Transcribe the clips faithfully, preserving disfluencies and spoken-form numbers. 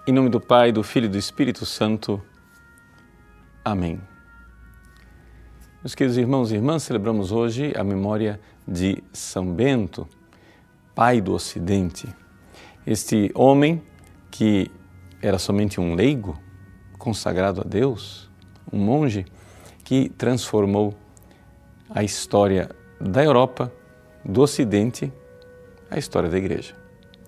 Em nome do Pai, do Filho e do Espírito Santo. Amém. Meus queridos irmãos e irmãs, celebramos hoje a memória de São Bento, pai do Ocidente. Este homem que era somente um leigo, consagrado a Deus, um monge que transformou a história da Europa, do Ocidente, a história da Igreja.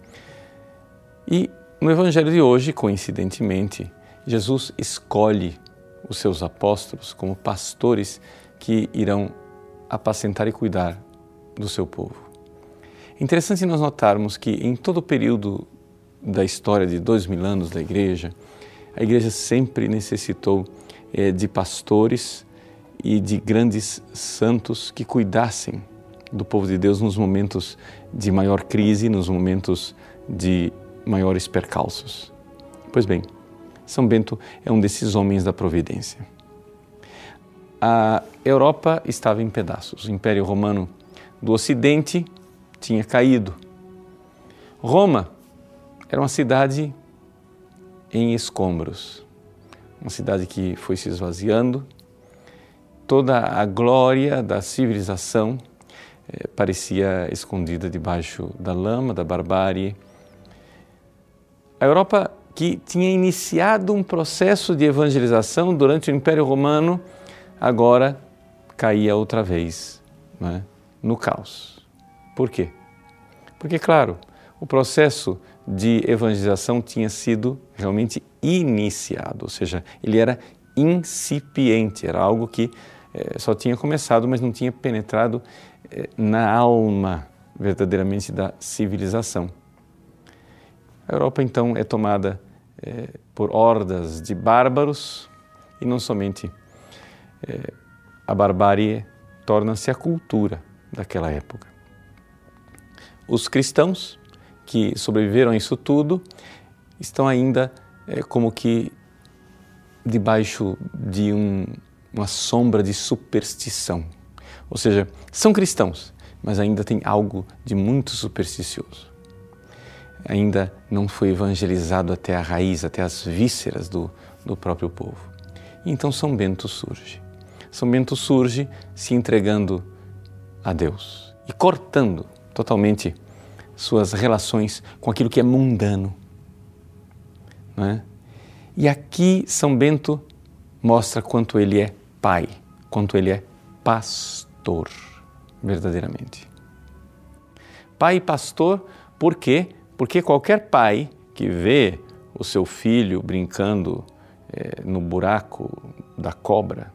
E no Evangelho de hoje, coincidentemente, Jesus escolhe os seus apóstolos como pastores que irão apacentar e cuidar do seu povo. É interessante nós notarmos que em todo o período da história de dois mil anos da Igreja, a Igreja sempre necessitou eh, de pastores e de grandes santos que cuidassem do povo de Deus nos momentos de maior crise, nos momentos de maiores percalços. Pois bem, São Bento é um desses homens da providência. A Europa estava em pedaços. O Império Romano do Ocidente tinha caído. Roma era uma cidade em escombros, uma cidade que foi se esvaziando. Toda a glória da civilização eh, parecia escondida debaixo da lama, da barbárie. A Europa, que tinha iniciado um processo de evangelização durante o Império Romano, agora caía outra vez, né, no caos. Por quê? Porque, claro, o processo de evangelização tinha sido realmente iniciado, ou seja, ele era incipiente, era algo que eh, só tinha começado, mas não tinha penetrado eh, na alma verdadeiramente da civilização. A Europa, então, é tomada eh, por hordas de bárbaros e não somente eh, a barbárie torna-se a cultura daquela época. Os cristãos que sobreviveram a isso tudo estão ainda eh, como que debaixo de um, uma sombra de superstição. Ou seja, são cristãos, mas ainda tem algo de muito supersticioso. Ainda não foi evangelizado até a raiz, até as vísceras do, do próprio povo. E então São Bento surge. São Bento surge se entregando a Deus e cortando totalmente suas relações com aquilo que é mundano. Não é? E aqui São Bento mostra quanto ele é pai, quanto ele é pastor, verdadeiramente. Pai e pastor, por quê? Porque qualquer pai que vê o seu filho brincando é, no buraco da cobra,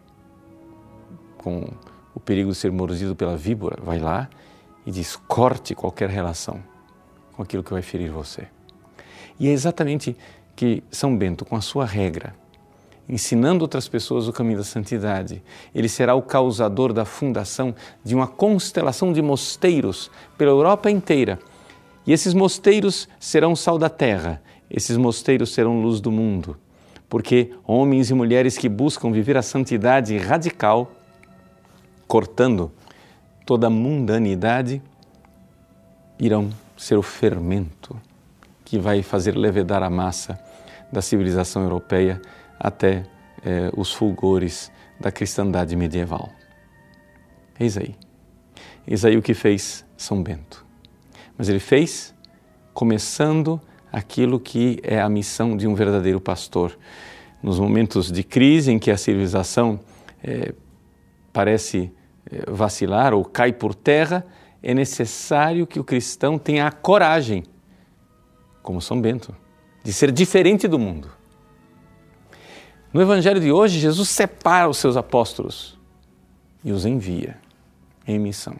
com o perigo de ser mordido pela víbora, vai lá e diz, corte qualquer relação com aquilo que vai ferir você. E é exatamente que São Bento, com a sua regra, ensinando outras pessoas o caminho da santidade, ele será o causador da fundação de uma constelação de mosteiros pela Europa inteira. E esses mosteiros serão sal da terra, esses mosteiros serão luz do mundo, porque homens e mulheres que buscam viver a santidade radical, cortando toda a mundanidade, irão ser o fermento que vai fazer levedar a massa da civilização europeia até eh, os fulgores da cristandade medieval. Eis aí, eis aí o que fez São Bento. Mas ele fez começando aquilo que é a missão de um verdadeiro pastor. Nos momentos de crise em que a civilização eh, parece eh, vacilar ou cai por terra, é necessário que o cristão tenha a coragem, como São Bento, de ser diferente do mundo. No Evangelho de hoje, Jesus separa os seus apóstolos e os envia em missão.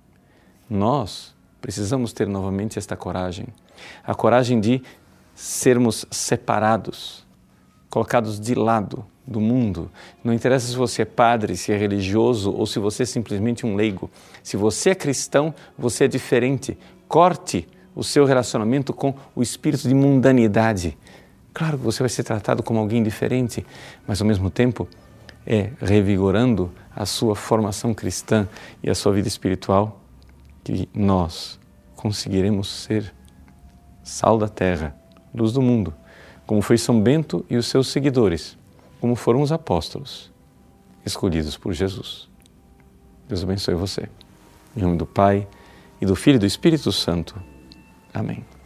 Nós precisamos ter novamente esta coragem, a coragem de sermos separados, colocados de lado do mundo. Não interessa se você é padre, se é religioso ou se você é simplesmente um leigo. Se você é cristão, você é diferente. Corte o seu relacionamento com o espírito de mundanidade. Claro que você vai ser tratado como alguém diferente, mas ao mesmo tempo é revigorando a sua formação cristã e a sua vida espiritual que nós conseguiremos ser sal da terra, luz do mundo, como foi São Bento e os seus seguidores, como foram os apóstolos, escolhidos por Jesus. Deus abençoe você. Em nome do Pai, e do Filho e do Espírito Santo. Amém.